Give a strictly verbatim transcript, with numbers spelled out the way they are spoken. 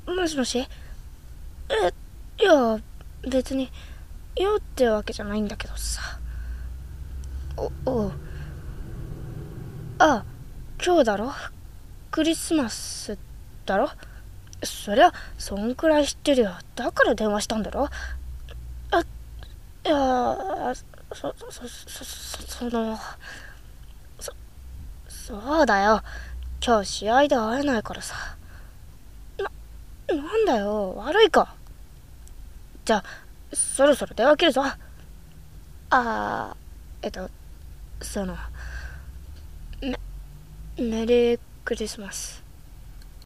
もしもし。え、いや、別に用ってわけじゃないんだけどさ。お、おう。あ、今日だろ。クリスマスだろ。そりゃそんくらい知ってるよ。だから電話したんだろ。あ、いや、そ、そ、そ、そ、そ、その、そ、そうだよ。今日試合で会えないからさ。な、なんだよ、悪いか。じゃあ、そろそろ電話切るぞ。あー、えっと、その、メ、メリークリスマス。